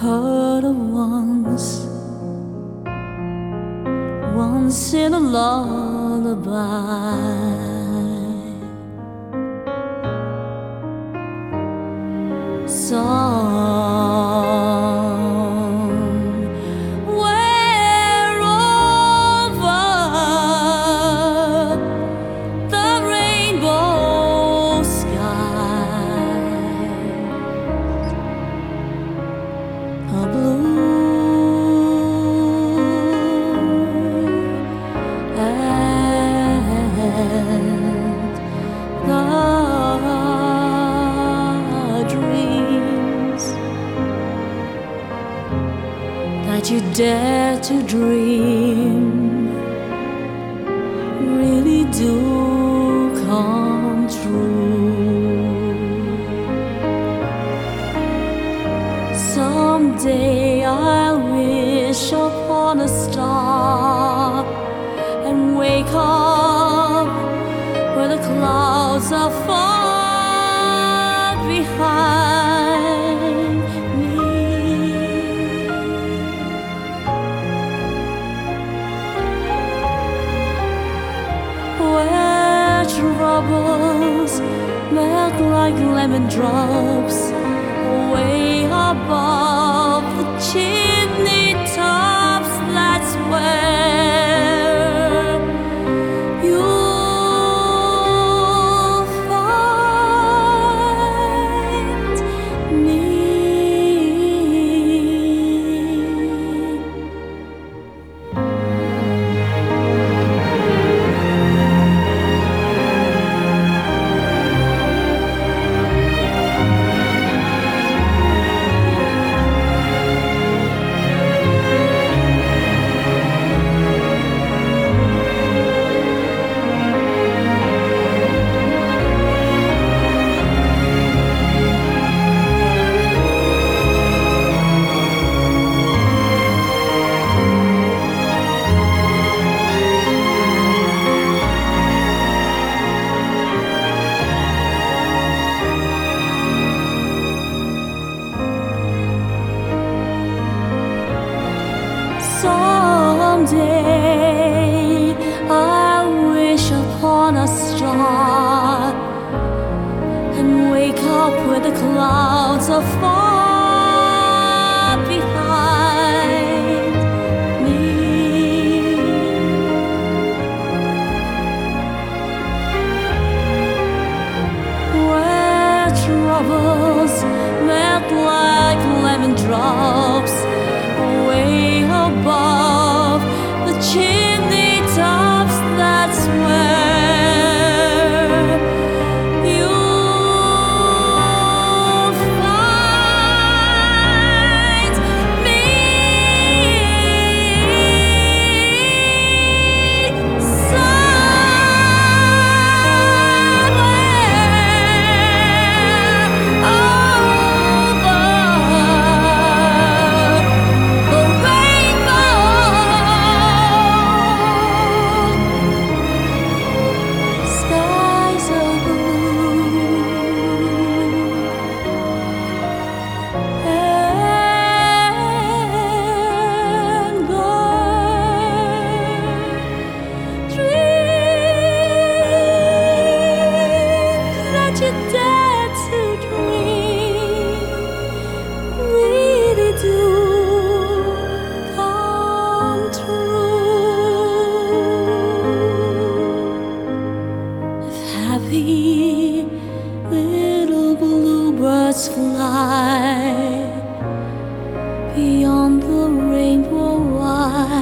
heard of once in a lullaby. Somewhere over the rainbow sky, a blue that you dare to dream really do come true. Someday I'll wish upon a star and wake up where the clouds are far behind me, where troubles melt like lemon drops way above the chimney tops. That's where you'll find me. Someday I'll wish upon a star and wake up where the clouds are far behind me, where troubles melt like lemon drops way above the chimney tops. That's where you'll find me. You dare to dream really do come true. If happy little bluebirds fly beyond the rainbow wide,